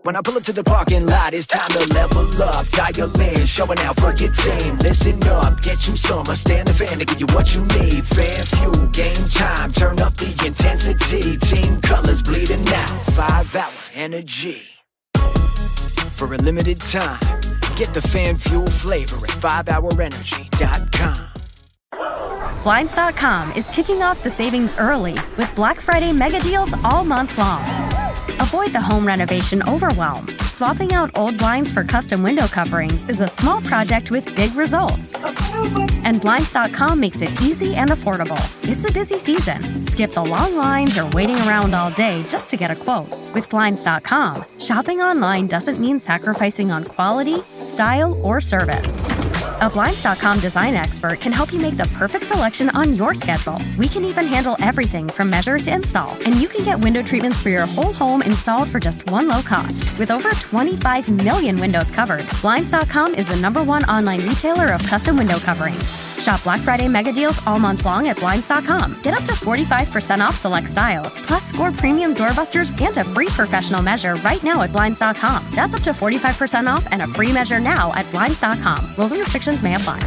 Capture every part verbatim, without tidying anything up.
When I pull up to the parking lot, it's time to level up. Dial in, showing out for your team. Listen up, get you some. I stand the fan to give you what you need. Fan fuel, game time, turn up the intensity. Team colors bleeding out, five hour energy. For a limited time, get the fan fuel flavor at five hour energy dot com. Blinds dot com is kicking off the savings early with Black Friday mega deals all month long. Avoid the home renovation overwhelm. Swapping out old blinds for custom window coverings is a small project with big results. And Blinds dot com makes it easy and affordable. It's a busy season. Skip the long lines or waiting around all day just to get a quote. With Blinds dot com, shopping online doesn't mean sacrificing on quality, style, or service. A Blinds dot com design expert can help you make the perfect selection on your schedule. We can even handle everything from measure to install. And you can get window treatments for your whole home installed for just one low cost. With over twenty-five million windows covered, Blinds dot com is the number one online retailer of custom window coverings. Shop Black Friday mega deals all month long at Blinds dot com. Get up to forty-five percent off select styles, plus score premium doorbusters and a free professional measure right now at Blinds dot com. That's up to forty-five percent off and a free measure now at Blinds dot com. Rules and restrictions may apply.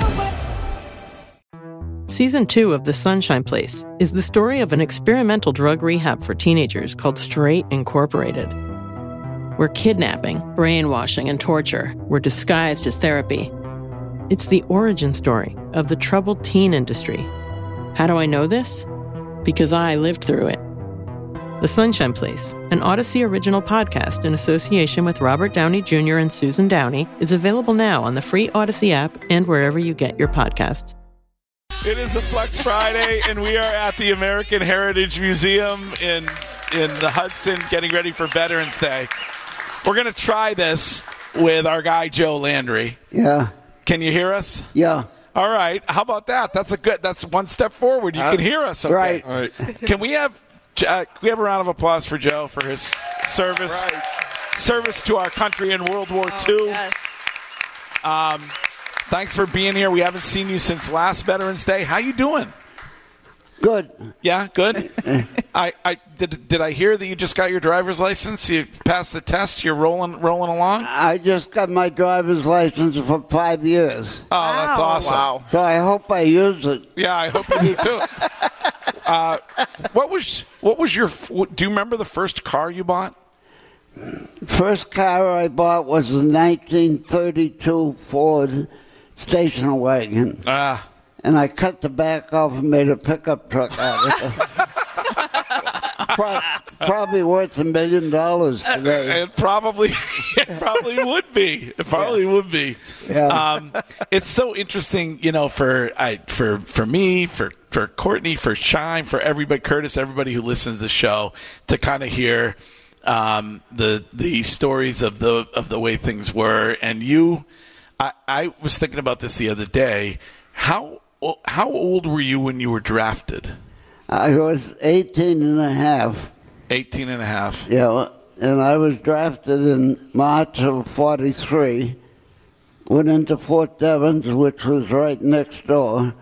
Season two of The Sunshine Place is the story of an experimental drug rehab for teenagers called Straight Incorporated, where kidnapping, brainwashing, and torture were disguised as therapy. It's the origin story of the troubled teen industry. How do I know this? Because I lived through it. The Sunshine Place, an Odyssey original podcast in association with Robert Downey Junior and Susan Downey, is available now on the free Odyssey app and wherever you get your podcasts. It is a Flex Friday, and we are at the American Heritage Museum in in the Hudson getting ready for Veterans Day. We're going to try this with our guy, Joe Landry. Yeah. Can you hear us? Yeah. All right. How about that? That's a good. That's one step forward. You uh, can hear us. Okay. Right. All right. Can we have uh, can we have a round of applause for Joe for his service right. service to our country in World War oh, Two? Yes. Um, thanks for being here. We haven't seen you since last Veterans Day. How you doing? Good. Yeah, good. I, I did. Did I hear that you just got your driver's license? You passed the test. You're rolling, rolling along. I just got my driver's license for five years. Oh, wow. That's awesome. Wow. So I hope I use it. Yeah, I hope you do too. uh, what was what was your? Do you remember the first car you bought? First car I bought was a nineteen thirty-two Ford station wagon. Ah. And I cut the back off and made a pickup truck out of it. Pro- probably worth a million dollars today. It probably, it probably would be. It probably yeah. would be. Yeah. Um, it's so interesting, you know, for I, for for me, for for Courtney, for Shine, for everybody, Curtis, everybody who listens to the show, to kind of hear um, the the stories of the of the way things were. And you, I, I was thinking about this the other day. How How old were you when you were drafted? I was eighteen and a half. eighteen and a half. Yeah, and I was drafted in March of forty-three. Went into Fort Devens, which was right next door,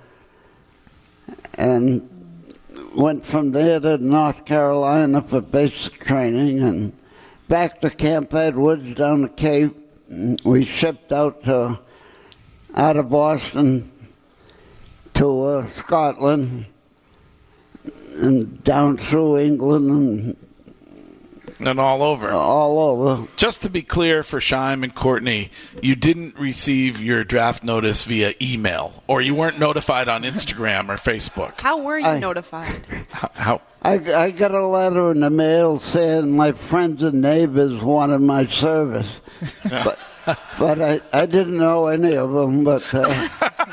and went from there to North Carolina for basic training, and back to Camp Edwards down the Cape. We shipped out to out of Boston to uh, Scotland and down through England and and all over. All over. Just to be clear for Shime and Courtney, you didn't receive your draft notice via email, or you weren't notified on Instagram or Facebook. How were you I, notified? How? how? I, I got a letter in the mail saying my friends and neighbors wanted my service, but but I, I didn't know any of them. But uh,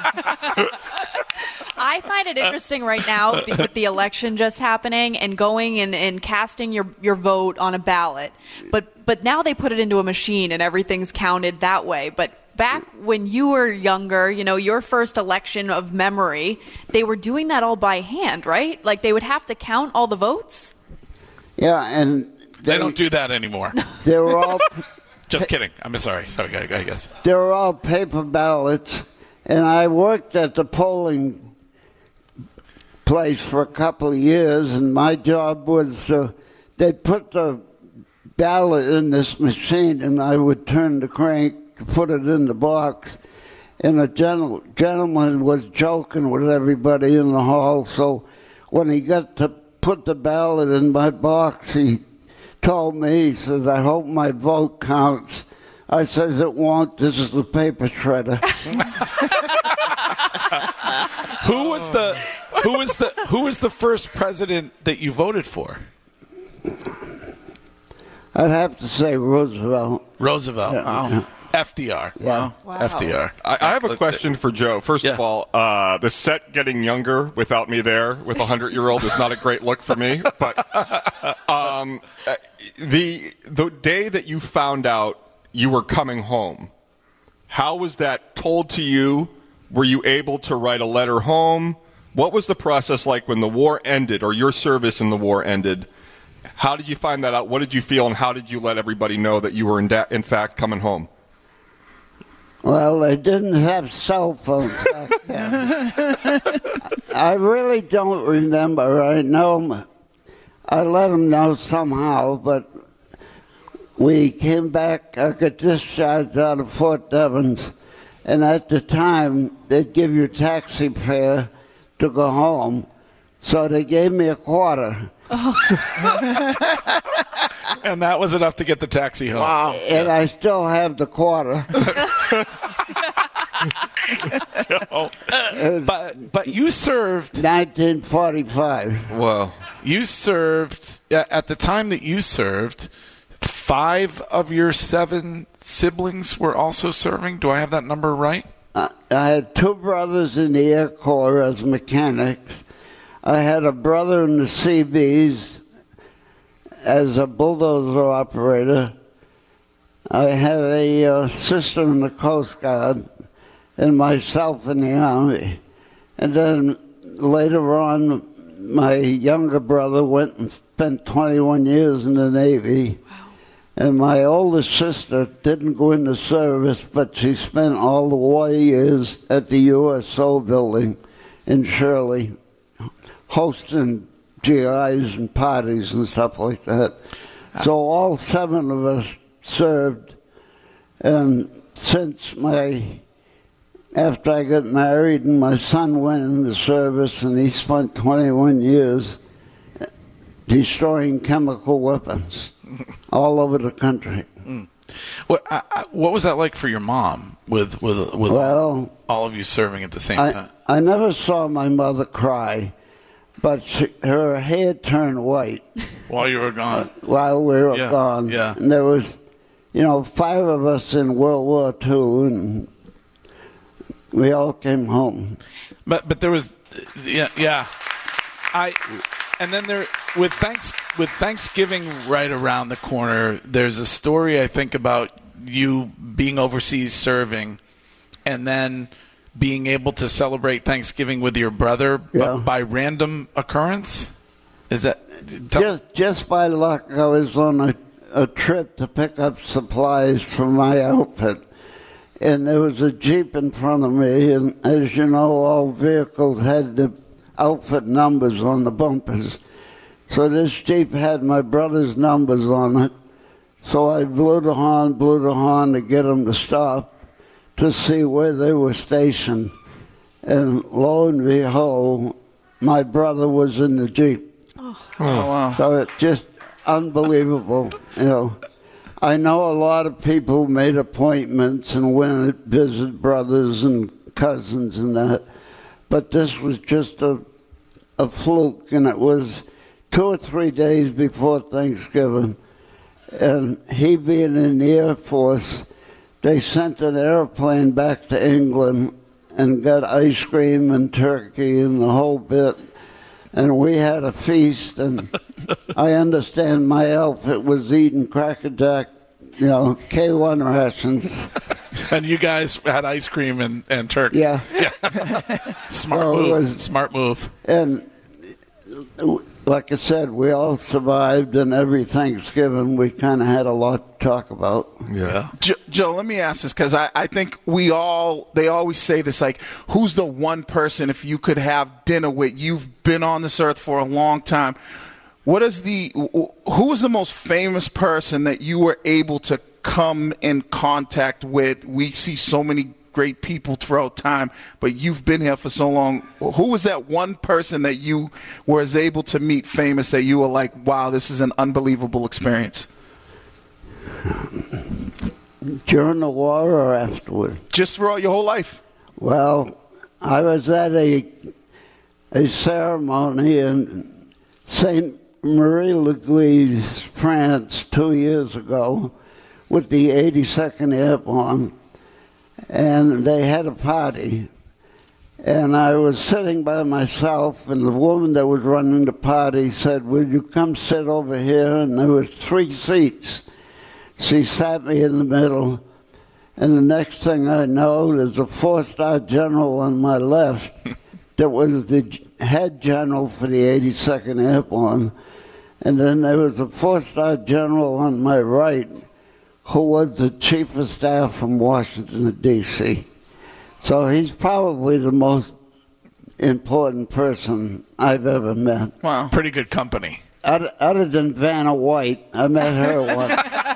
I find it interesting right now with the election just happening and going and, and casting your, your vote on a ballot. But but now they put it into a machine and everything's counted that way. But back when you were younger, you know, your first election of memory, they were doing that all by hand, right? Like they would have to count all the votes? Yeah, and they, they don't do that anymore. They were all... Just kidding. I'm sorry. Sorry, I guess. They were all paper ballots, and I worked at the polling place for a couple of years, and my job was to, they'd put the ballot in this machine, and I would turn the crank to put it in the box. And a gentle, gentleman was joking with everybody in the hall, so when he got to put the ballot in my box, he told me, he says, I hope my vote counts. I says, it won't. This is the paper shredder. Who was the who was the who was the first president that you voted for? I'd have to say Roosevelt. Roosevelt. Yeah. Wow. F D R. Yeah. Wow. F D R. I, I have a question for Joe. First Yeah. of all, uh, the set getting younger without me there with a hundred-year-old is not a great look for me. But um, uh, the the day that you found out you were coming home, how was that told to you? Were you able to write a letter home? What was the process like when the war ended, or your service in the war ended? How did you find that out? What did you feel, and how did you let everybody know that you were in, da- in fact coming home? Well, they didn't have cell phones back then. I really don't remember. I know I let them know somehow, but we came back. I got discharged out of Fort Devens, and at the time, they'd give you taxi fare to go home, so they gave me a quarter. And that was enough to get the taxi home. Wow. And I still have the quarter. but but you served nineteen forty-five. Whoa. You served at the time that you served. Five of your seven siblings were also serving. Do I have that number right? Uh, I had two brothers in the Air Corps as mechanics. I had a brother in the C Bs as a bulldozer operator. I had a uh, sister in the Coast Guard and myself in the Army. And then later on, my younger brother went and spent twenty-one years in the Navy. Wow. And my older sister didn't go into service, but she spent all the war years at the U S O building in Shirley, hosting G Is and parties and stuff like that. So all seven of us served, and since my, after I got married and my son went into service and he spent twenty-one years destroying chemical weapons all over the country. Mm. What, I, I, what was that like for your mom with, with, with well, all of you serving at the same I, time? I never saw my mother cry, but she, her hair turned white. While you were gone? Uh, while we were yeah, gone. Yeah. And there was, you know, five of us in World War Two, and we all came home. But but there was, yeah, yeah. I, and then there, with thanks with Thanksgiving right around the corner, there's a story I think about you being overseas serving, and then being able to celebrate Thanksgiving with your brother yeah. by random occurrence. Is that tell- just just by luck? I was on a, a trip to pick up supplies for my outfit, and there was a Jeep in front of me, and as you know, all vehicles had the outfit numbers on the bumpers. So this Jeep had my brother's numbers on it. So I blew the horn, blew the horn to get them to stop to see where they were stationed. And lo and behold, my brother was in the Jeep. Oh, oh wow. So it's just unbelievable, you know. I know a lot of people made appointments and went to visit brothers and cousins and that, but this was just a, a fluke, and it was two or three days before Thanksgiving. And he being in the Air Force, they sent an airplane back to England and got ice cream and turkey and the whole bit. And we had a feast, and I understand my outfit was eating Cracker Jack, you know, K one rations. And you guys had ice cream and, and turkey. Yeah. yeah. Smart So it move. was- Smart move. And like I said, we all survived, and every Thanksgiving we kind of had a lot to talk about. Yeah. Jo- Joe, let me ask this, because I, I think we all, they always say this, like, who's the one person, if you could have dinner with, you've been on this earth for a long time, What is the who was the most famous person that you were able to come in contact with? We see so many great people throughout time, but you've been here for so long. Who was that one person that you was able to meet famous that you were like, wow, this is an unbelievable experience? During the war or afterward? Just throughout your whole life. Well, I was at a a ceremony in Saint Marie-l'Église, France, two years ago with the eighty-second Airborne, and they had a party. And I was sitting by myself, and the woman that was running the party said, will you come sit over here? And there were three seats. She sat me in the middle, and the next thing I know, there's a four-star general on my left that was the head general for the eighty-second Airborne. And then there was a four-star general on my right who was the chief of staff from Washington, D C So he's probably the most important person I've ever met. Wow. Pretty good company. Other, other than Vanna White. I met her once.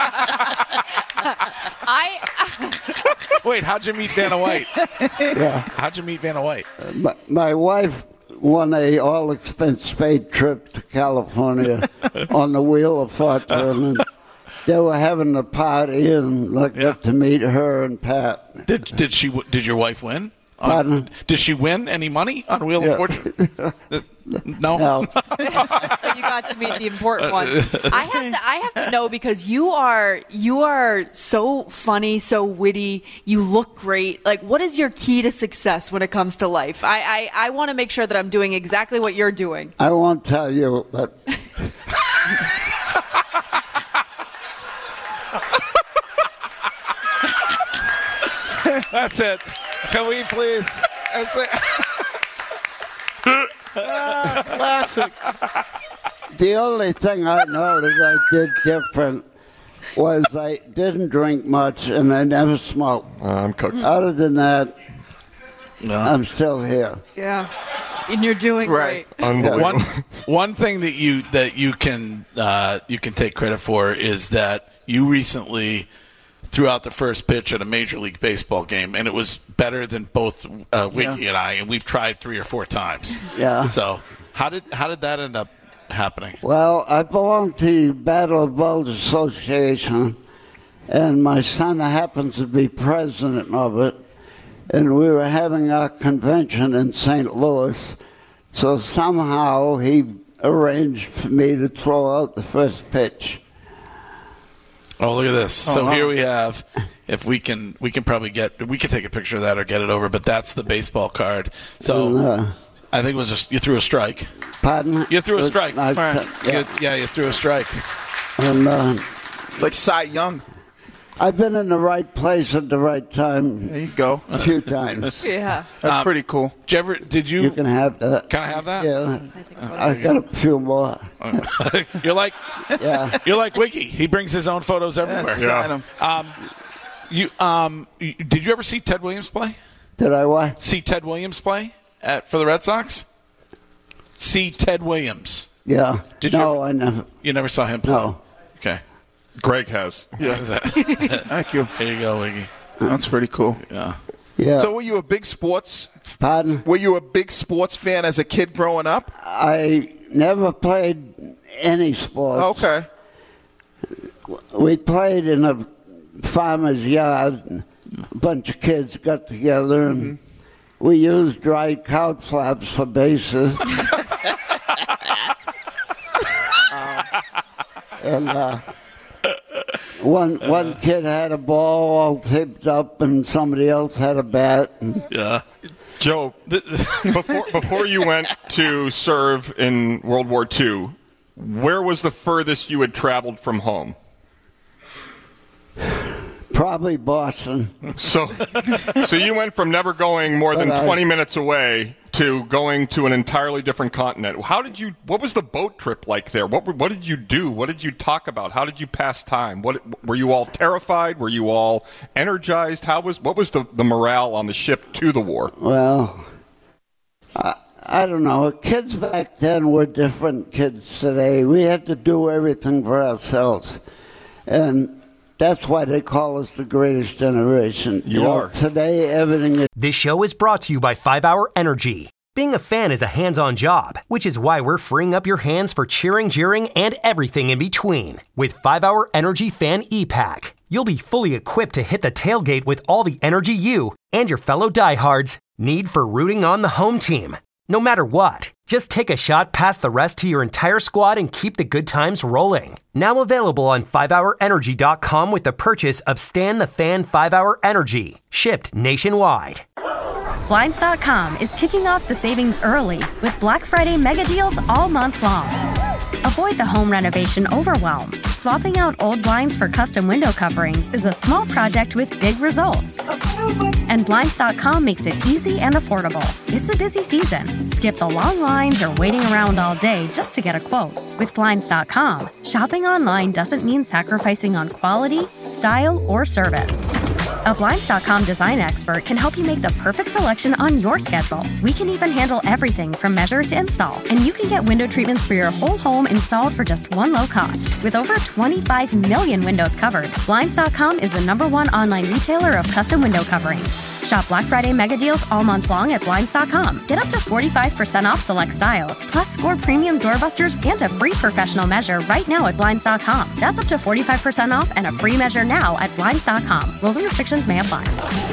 I Wait, how'd you meet Vanna White? Yeah. How'd you meet Vanna White? My, my wife won a all-expense paid trip to California on the Wheel of Fortune. And they were having a party, and I got Yeah. to meet her and Pat. Did did she did your wife win? On- Pardon? Did she win any money on Wheel Yeah. of Fortune? No. No. you got to meet the important one. I have to I have to know, because you are you are so funny, so witty, you look great. Like, what is your key to success when it comes to life? I I, I want to make sure that I'm doing exactly what you're doing. I won't tell you, but That's it. Can we please? That's it. Classic. the only thing I noticed I did different was I didn't drink much and I never smoked. Uh, I'm cooked. Other than that, No. I'm still here. Yeah. And you're doing Right. great. Unbelievable. One one thing that you that you can uh, you can take credit for is that you recently threw out the first pitch at a Major League Baseball game, and it was better than both uh, Wiggy Yeah. and I, and we've tried three or four times. Yeah. So how did how did that end up happening? Well, I belong to the Battle of Bulge Association, and my son happens to be president of it. And we were having our convention in Saint Louis, so somehow he arranged for me to throw out the first pitch. Oh, look at this. So wow. here we have, if we can, we can probably get, we can take a picture of that or get it over, but that's the baseball card. So And, uh, I think it was just, you threw a strike. Pardon? You threw a strike. I- Right. yeah. You- yeah, you threw a strike. And, uh, Like Cy Young. I've been in the right place at the right There time you go. a few times. Yeah. That's Um, pretty cool. Did you ever, did you, You can have that. can I have that? Yeah. I take a photo? I got a few more. You're like, Yeah. you're like Wiggy. He brings his own photos everywhere. Sign 'em. Um, you, um, you, did you ever see Ted Williams play? Did I what? See Ted Williams play at, for the Red Sox? See Ted Williams. Yeah. Did you no, ever- I never. You never saw him play? No. Okay. Greg has. What is that? Thank you. Here you go, Wiggy. That's pretty cool. Yeah. Yeah. So were you a big sports Pardon? were you a big sports fan as a kid growing up? I never played any sports. Okay. We played in a farmer's yard. A bunch of kids got together and we used dry couch flaps for bases. and uh, one one kid had a ball all tipped up and somebody else had a bat. And Yeah. Joe, before, before you went to serve in World War Two, where was the furthest you had traveled from home? probably Boston. So, so you went from never going more than But I- twenty minutes away to going to an entirely different continent. How did you? What was the boat trip like there? What what did you do? What did you talk about? How did you pass time? What were you all terrified? Were you all energized? How was what was the, the morale on the ship to the war? Well, I, I don't know. Kids back then were different kids today. We had to do everything for ourselves. And that's why they call us the greatest generation. You, you know, are. Today, everything is... This show is brought to you by five hour Energy. Being a fan is a hands-on job, which is why we're freeing up your hands for cheering, jeering, and everything in between. With five hour Energy Fan E-Pack, you'll be fully equipped to hit the tailgate with all the energy you and your fellow diehards need for rooting on the home team. No matter what, just take a shot past the rest to your entire squad and keep the good times rolling. Now available on five hour energy dot com with the purchase of Stan the Fan five hour Energy, shipped nationwide. Blinds dot com is kicking off the savings early with Black Friday mega deals all month long. Avoid the home renovation overwhelm. Swapping out old blinds for custom window coverings is a small project with big results. And Blinds dot com makes it easy and affordable. It's a busy season. Skip the long lines or waiting around all day just to get a quote. With Blinds dot com, shopping online doesn't mean sacrificing on quality, style, or service. A Blinds dot com design expert can help you make the perfect selection on your schedule. We can even handle everything from measure to install, and you can get window treatments for your whole home installed for just one low cost. With over twenty-five million windows covered, Blinds dot com is the number one online retailer of custom window coverings. Shop Black Friday mega deals all month long at Blinds dot com. Get up to forty-five percent off select styles, plus score premium doorbusters and a free professional measure right now at Blinds dot com. That's up to forty-five percent off and a free measure now at Blinds dot com. Rules and restrictions may apply.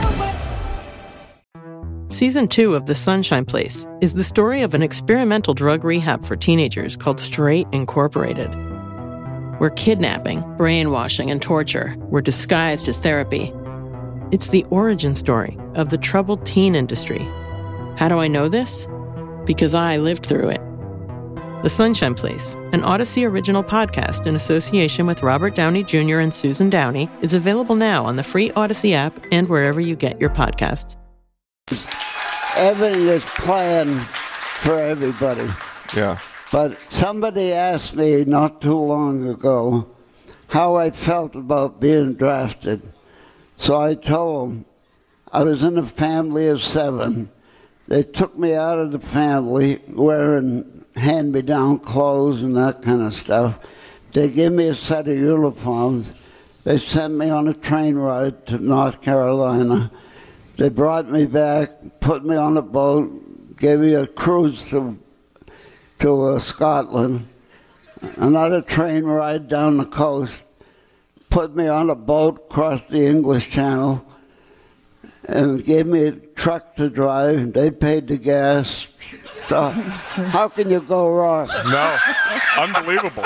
Season two of The Sunshine Place is the story of an experimental drug rehab for teenagers called Straight Incorporated, where kidnapping, brainwashing, and torture were disguised as therapy. It's the origin story of the troubled teen industry. How do I know this? Because I lived through it. The Sunshine Place, an Odyssey original podcast in association with Robert Downey Junior and Susan Downey, is available now on the free Odyssey app and wherever you get your podcasts. Everything is planned for everybody. Yeah. But somebody asked me not too long ago how I felt about being drafted. So I told them I was in a family of seven. They took me out of the family wearing hand-me-down clothes and that kind of stuff. They gave me a set of uniforms. They sent me on a train ride to North Carolina. They brought me back, put me on a boat, gave me a cruise to to uh, Scotland, another train ride down the coast, put me on a boat across the English Channel, and gave me a truck to drive. They paid the gas. So how can you go wrong? No, unbelievable.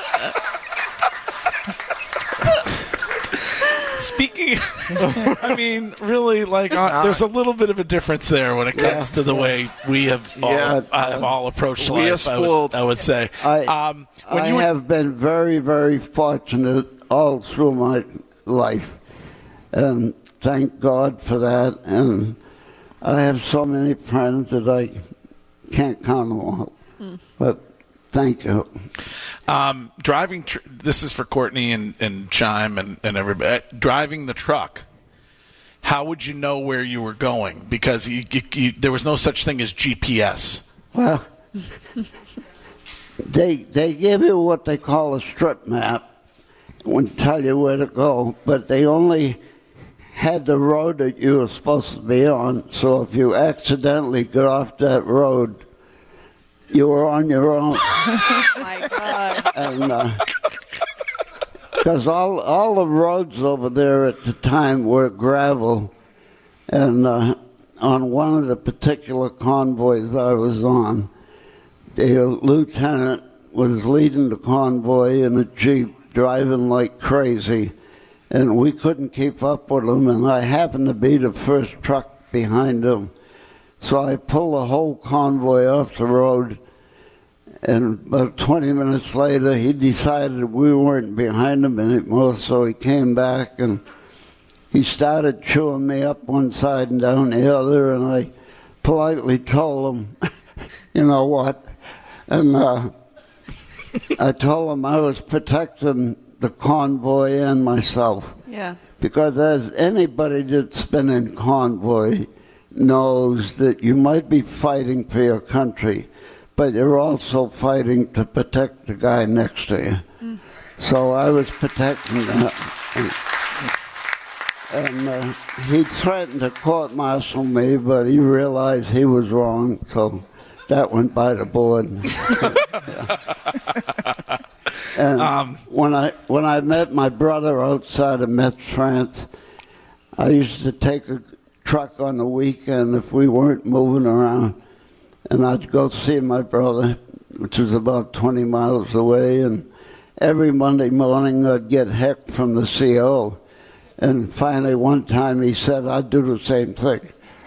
Speaking, I mean, really, like, uh, there's a little bit of a difference there when it comes yeah. to the way we have all, yeah, uh, have all approached we life, I would, I would say. I, um, when I you were, have been very, very fortunate all through my life, and thank God for that. And I have so many friends that I can't count them all. Mm. But thank you. Um, driving, tr- this is for Courtney and, and Chime and, and everybody. Driving the truck, how would you know where you were going? Because you, you, you, there was no such thing as G P S. Well, they they give you what they call a strip map and tell you where to go, but they only had the road that you were supposed to be on. So if you accidentally got off that road, you were on your own. Oh, my God. And because uh, all, all the roads over there at the time were gravel. And uh, on one of the particular convoys I was on, the lieutenant was leading the convoy in a Jeep, driving like crazy. And we couldn't keep up with him, and I happened to be the first truck behind him. So I pulled the whole convoy off the road, and about twenty minutes later, he decided we weren't behind him anymore, so he came back, and he started chewing me up one side and down the other, and I politely told him, you know what, and uh, I told him I was protecting the convoy and myself. Yeah. Because as anybody that's been in convoy knows that you might be fighting for your country, but you're also fighting to protect the guy next to you. Mm. So I was protecting that. And, and uh, he threatened to court-martial me, but he realized he was wrong, so that went by the board. And um, when I when I met my brother outside of Metz, France, I used to take a truck on the weekend if we weren't moving around, and I'd go see my brother, which was about twenty miles away, and every Monday morning I'd get heck from the C O. And finally one time he said I'd do the same thing.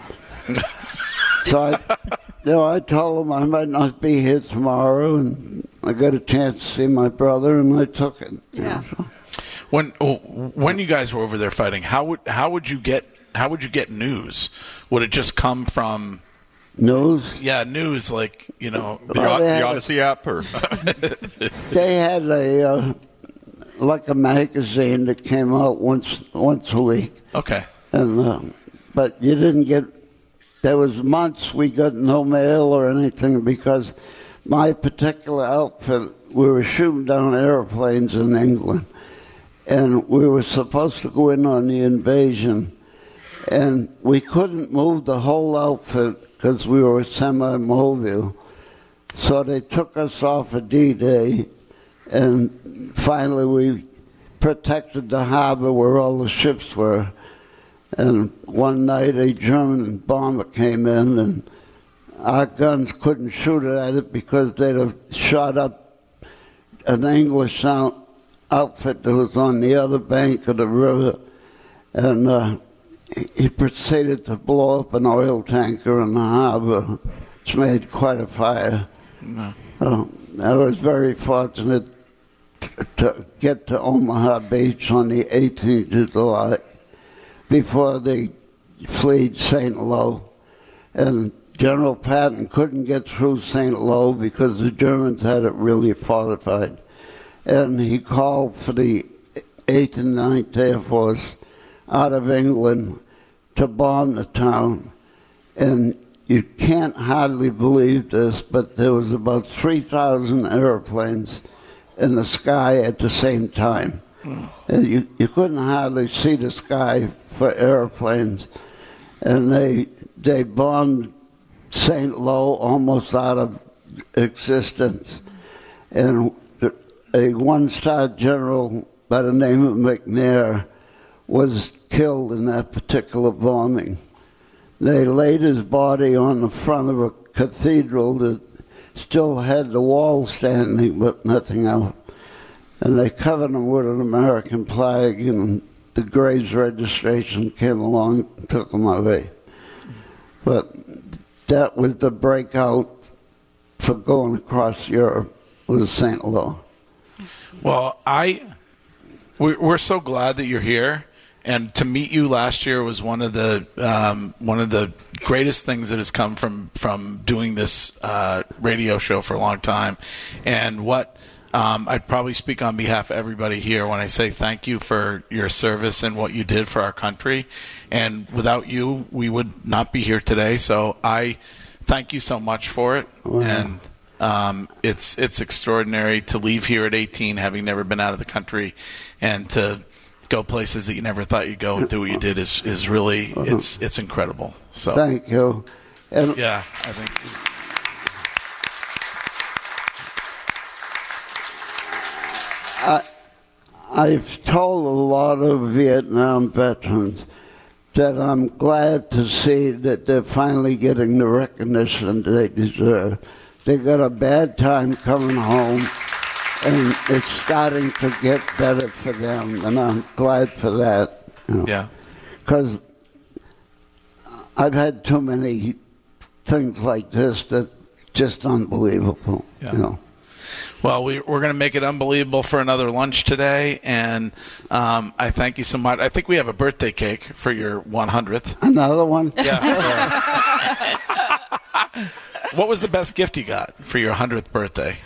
So I, you know, I told him I might not be here tomorrow, and I got a chance to see my brother, and I took it. Yeah. You know, so. When when you guys were over there fighting, how would how would you get how would you get news? Would it just come from news? Yeah, news, like, you know, the, well, the Odyssey a, app, or they had a uh, like a magazine that came out once once a week. Okay. And uh, but you didn't get. There was months we got no mail or anything because my particular outfit, we were shooting down airplanes in England, and we were supposed to go in on the invasion, and we couldn't move the whole outfit because we were semi-mobile. So they took us off of D-Day, and finally we protected the harbor where all the ships were. And one night a German bomber came in, and our guns couldn't shoot at it because they'd have shot up an English outfit that was on the other bank of the river. And uh, he proceeded to blow up an oil tanker in the harbor, which made quite a fire. No. Uh, I was very fortunate to get to Omaha Beach on the eighteenth of July. Before they fled Saint Lo, and General Patton couldn't get through Saint Lo because the Germans had it really fortified. And he called for the eighth and ninth Air Force out of England to bomb the town. And you can't hardly believe this, but there was about three thousand airplanes in the sky at the same time. Mm. And you, you couldn't hardly see the sky for airplanes, and they they bombed Saint Lo almost out of existence. And a one-star general by the name of McNair was killed in that particular bombing. They laid his body on the front of a cathedral that still had the wall standing, but nothing else. And they covered him with an American flag, and the Graves registration came along and took him away. But that was the breakout for going across Europe, was Saint Lo. Well, I we're so glad that you're here, and to meet you last year was one of the um, one of the greatest things that has come from from doing this uh, radio show for a long time, and what. Um, I'd probably speak on behalf of everybody here when I say thank you for your service and what you did for our country. And without you, we would not be here today. So I thank you so much for it. Wow. And um, it's it's extraordinary to leave here at eighteen, having never been out of the country, and to go places that you never thought you'd go and do what you did is, is really, it's it's incredible. So thank you. And yeah, I think... I, I've told a lot of Vietnam veterans that I'm glad to see that they're finally getting the recognition they deserve. They got a bad time coming home, and it's starting to get better for them, and I'm glad for that. You know? Yeah. Because I've had too many things like this that just unbelievable. Yeah. You know. Well, we, we're going to make it unbelievable for another lunch today, and um, I thank you so much. I think we have a birthday cake for your one hundredth. Another one? Yeah. What was the best gift you got for your one hundredth birthday?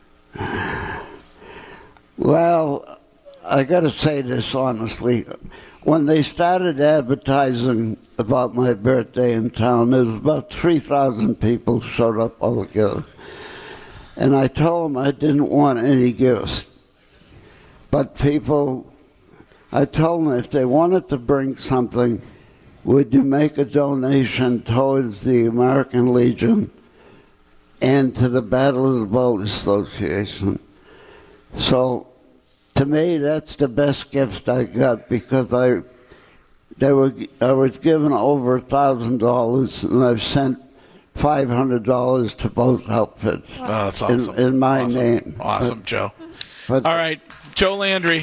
Well, I got to say this honestly. when they started advertising about my birthday in town, there was about three thousand people showed up altogether. And I told them I didn't want any gifts. But people, I told them if they wanted to bring something, would you make a donation towards the American Legion and to the Battle of the Boat Association? So, to me, that's the best gift I got, because I they were I was given over a thousand dollars, and I've sent five hundred dollars to both outfits. Oh, that's awesome. In, in my awesome. name. Awesome, but, Joe. But, all right, Joe Landry.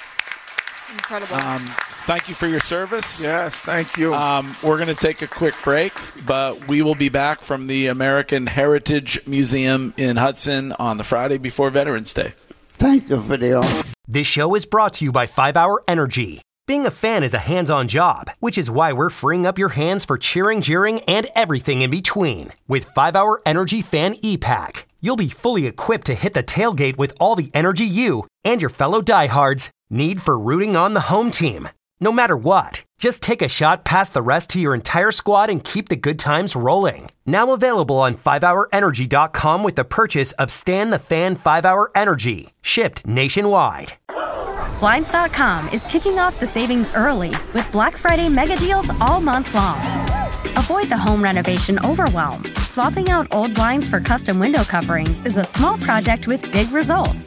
Incredible. Um, thank you for your service. Yes, thank you. Um, we're going to take a quick break, but we will be back from the American Heritage Museum in Hudson on the Friday before Veterans Day. Thank you for the offer. This show is brought to you by five hour Energy. Being a fan is a hands-on job, which is why we're freeing up your hands for cheering, jeering, and everything in between. With five hour Energy Fan E-Pack, you'll be fully equipped to hit the tailgate with all the energy you and your fellow diehards need for rooting on the home team. No matter what, just take a shot past the rest to your entire squad and keep the good times rolling. Now available on five hour energy dot com with the purchase of Stan the Fan five hour Energy, shipped nationwide. Blinds dot com is kicking off the savings early with Black Friday mega deals all month long. Avoid the home renovation overwhelm. Swapping out old blinds for custom window coverings is a small project with big results.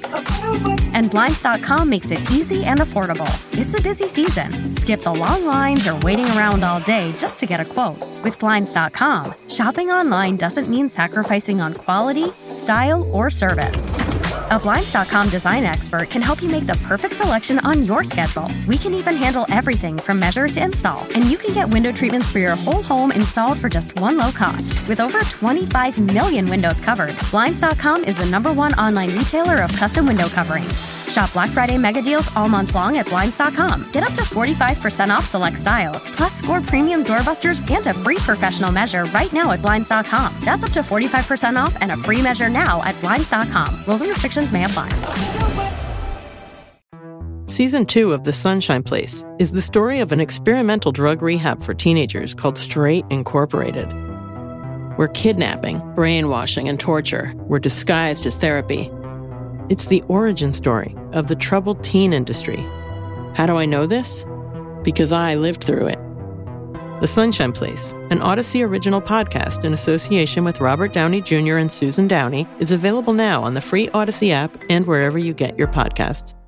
And Blinds dot com makes it easy and affordable. It's a busy season. Skip the long lines or waiting around all day just to get a quote. With Blinds dot com, shopping online doesn't mean sacrificing on quality, style, or service. A Blinds dot com design expert can help you make the perfect selection on your schedule. We can even handle everything from measure to install. And you can get window treatments for your whole home installed for just one low cost. With over twenty-five million windows covered, Blinds dot com is the number one online retailer of custom window coverings. Shop Black Friday mega deals all month long at Blinds dot com. Get up to forty-five percent off select styles, plus score premium doorbusters and a free professional measure right now at Blinds dot com. That's up to forty-five percent off and a free measure now at Blinds dot com. Rules and restrictions may apply. Season two of The Sunshine Place is the story of an experimental drug rehab for teenagers called Straight Incorporated, where kidnapping, brainwashing, and torture were disguised as therapy. It's the origin story of the troubled teen industry. How do I know this? Because I lived through it. The Sunshine Place, an Odyssey original podcast in association with Robert Downey Junior and Susan Downey, is available now on the free Odyssey app and wherever you get your podcasts.